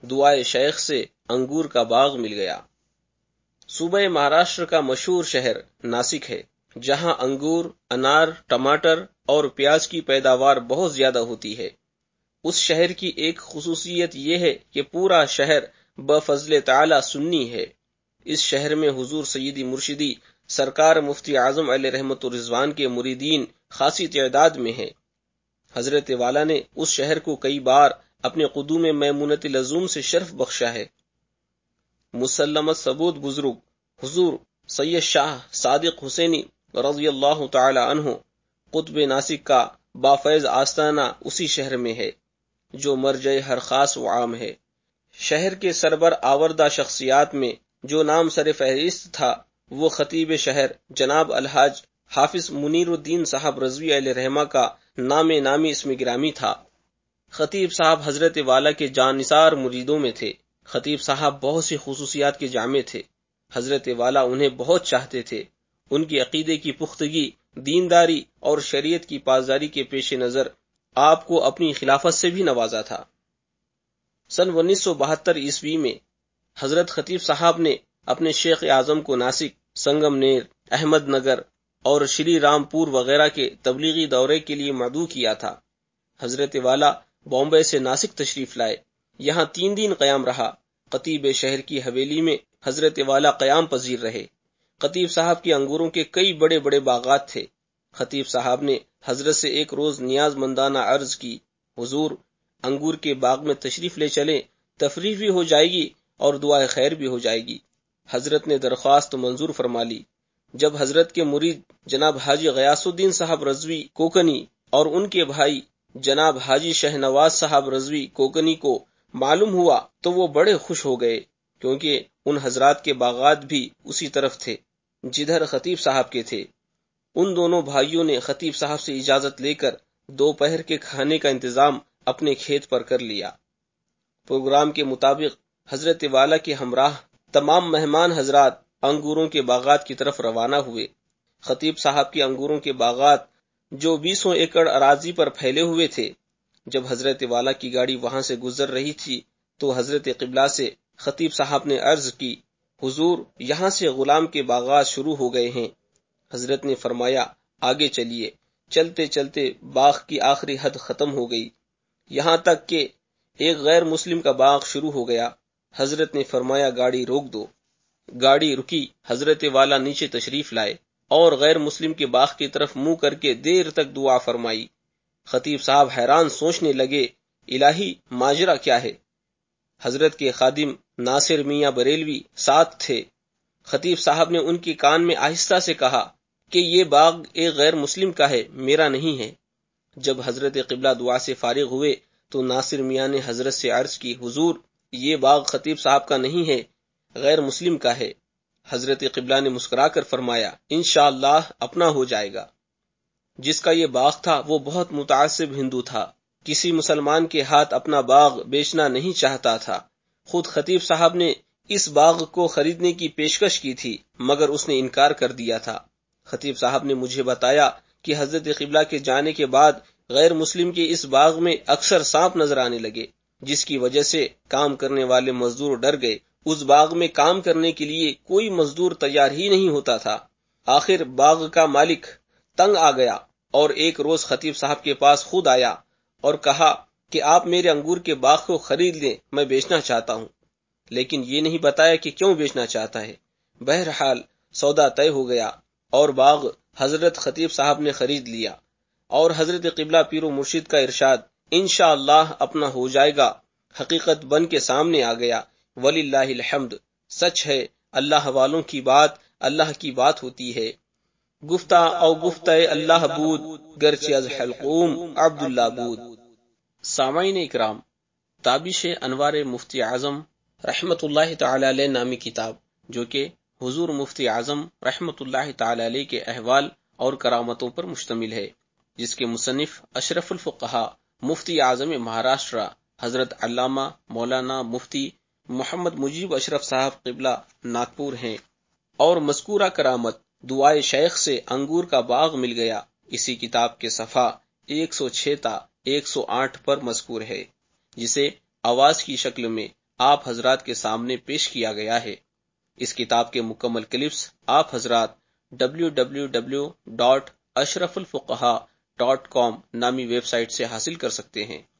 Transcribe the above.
دعائے شیخ سے انگور کا باغ مل گیا۔ صوبہ مہاراشٹر کا مشہور شہر ناسک ہے، جہاں انگور، انار، ٹماٹر اور پیاز کی پیداوار بہت زیادہ ہوتی ہے۔ اس شہر کی ایک خصوصیت یہ ہے کہ پورا شہر بفضل تعالی سنی ہے۔ اس شہر میں حضور سیدی مرشدی سرکار مفتی اعظم علیہ رحمت الرضوان کے مریدین خاصی تعداد میں ہیں۔ حضرت والا نے اس شہر کو کئی بار اپنے قدوم میمونۃ العظوم سے شرف بخشا ہے۔ مسلمت ثبوت بزرگ حضور سید شاہ صادق حسینی رضی اللہ تعالی عنہ قطب ناسک کا بافیض آستانہ اسی شہر میں ہے، جو مرجع ہر خاص و عام ہے۔ شہر کے سربر آوردہ شخصیات میں جو نام سر فہرست تھا وہ خطیب شہر جناب الحاج حافظ منیر الدین صاحب رضوی علیہ رحمہ کا نام نامی اسم گرامی تھا۔ خطیب صاحب حضرت والا کے جانثار مریدوں میں تھے۔ خطیب صاحب بہت سی خصوصیات کے جامع تھے۔ حضرت والا انہیں بہت چاہتے تھے۔ ان کی عقیدے کی پختگی، دینداری اور شریعت کی پاسداری کے پیش نظر آپ کو اپنی خلافت سے بھی نوازا تھا۔ سن 1972 عیسوی میں حضرت خطیب صاحب نے اپنے شیخ اعظم کو ناسک، سنگم نیر، احمد نگر اور شری رام پور وغیرہ کے تبلیغی دورے کے لیے مدعو کیا تھا۔ حضرت والا بامبے سے ناسک تشریف لائے، یہاں 3 دن قیام رہا۔ خطیب شہر کی حویلی میں حضرت والا قیام پذیر رہے۔ خطیب صاحب کے انگوروں کے کئی بڑے بڑے باغات تھے۔ خطیب صاحب نے حضرت سے ایک روز نیاز مندانہ عرض کی، حضور انگور کے باغ میں تشریف لے چلیں، تفریح بھی ہو جائے گی اور دعائے خیر بھی ہو جائے گی۔ حضرت نے درخواست منظور فرما لی۔ جب حضرت کے مرید جناب حاجی غیاث الدین صاحب رضوی کوکنی اور ان کے بھائی جناب حاجی شہنواز صاحب رضوی کوکنی کو معلوم ہوا تو وہ بڑے خوش ہو گئے، کیونکہ ان حضرات کے باغات بھی اسی طرف تھے جدھر خطیب صاحب کے تھے۔ ان دونوں بھائیوں نے خطیب صاحب سے اجازت لے کر دوپہر کے کھانے کا انتظام اپنے کھیت پر کر لیا۔ پروگرام کے مطابق حضرت والا کے ہمراہ تمام مہمان حضرات انگوروں کے باغات کی طرف روانہ ہوئے۔ خطیب صاحب کے انگوروں کے باغات جو 20 ایکڑ اراضی پر پھیلے ہوئے تھے، جب حضرت والا کی گاڑی وہاں سے گزر رہی تھی تو حضرت قبلہ سے خطیب صاحب نے عرض کی، حضور یہاں سے غلام کے باغات شروع ہو گئے ہیں۔ حضرت نے فرمایا، آگے چلیے۔ چلتے چلتے باغ کی آخری حد ختم ہو گئی، یہاں تک کہ ایک غیر مسلم کا باغ شروع ہو گیا۔ حضرت نے فرمایا، گاڑی روک دو۔ گاڑی رکی، حضرت والا نیچے تشریف لائے اور غیر مسلم کے باغ کی طرف منہ کر کے دیر تک دعا فرمائی۔ خطیب صاحب حیران سوچنے لگے، الہی ماجرا کیا ہے؟ حضرت کے خادم ناصر میاں بریلوی ساتھ تھے۔ خطیب صاحب نے ان کے کان میں آہستہ سے کہا کہ یہ باغ ایک غیر مسلم کا ہے، میرا نہیں ہے۔ جب حضرت قبلہ دعا سے فارغ ہوئے تو ناصر میاں نے حضرت سے عرض کی، حضور یہ باغ خطیب صاحب کا نہیں ہے، غیر مسلم کا ہے۔ حضرت قبلہ نے مسکرا کر فرمایا، انشاءاللہ اپنا ہو جائے گا۔ جس کا یہ باغ تھا وہ بہت متعصب ہندو تھا، کسی مسلمان کے ہاتھ اپنا باغ بیچنا نہیں چاہتا تھا۔ خود خطیب صاحب نے اس باغ کو خریدنے کی پیشکش کی تھی، مگر اس نے انکار کر دیا تھا۔ خطیب صاحب نے مجھے بتایا کہ حضرت قبلہ کے جانے کے بعد غیر مسلم کے اس باغ میں اکثر سانپ نظر آنے لگے، جس کی وجہ سے کام کرنے والے مزدور ڈر گئے۔ اس باغ میں کام کرنے کے لیے کوئی مزدور تیار ہی نہیں ہوتا تھا۔ آخر باغ کا مالک تنگ آ گیا اور ایک روز خطیب صاحب کے پاس خود آیا اور کہا کہ آپ میرے انگور کے باغ کو خرید لیں، میں بیچنا چاہتا ہوں، لیکن یہ نہیں بتایا کہ کیوں بیچنا چاہتا ہے۔ بہرحال سودا طے ہو گیا اور باغ حضرت خطیب صاحب نے خرید لیا، اور حضرت قبلہ پیر و مرشد کا ارشاد انشاءاللہ اپنا ہو جائے گا حقیقت بن کے سامنے آ گیا۔ وللہ الحمد۔ سچ ہے، اللہ والوں کی بات اللہ کی بات ہوتی ہے۔ گفتہ او گفتہ اللہ بود، گرچہ از حلقوم عبداللہ بود۔ سامعین اکرام، تابش انوار مفتی اعظم رحمت اللہ تعالی علیہ نامی کتاب، جو کہ حضور مفتی اعظم رحمت اللہ تعالی علیہ کے احوال اور کرامتوں پر مشتمل ہے، جس کے مصنف اشرف الفقہاء مفتی اعظم مہاراشٹر حضرت علامہ مولانا مفتی محمد مجیب اشرف صاحب قبلہ ناگپور ہیں، اور مذکورہ کرامت دعائے شیخ سے انگور کا باغ مل گیا اسی کتاب کے صفحہ 106 تا 108 پر مذکور ہے، جسے آواز کی شکل میں آپ حضرات کے سامنے پیش کیا گیا ہے۔ اس کتاب کے مکمل کلپس آپ حضرات www.ashrafulfuqaha.com نامی ویب سائٹ سے حاصل کر سکتے ہیں۔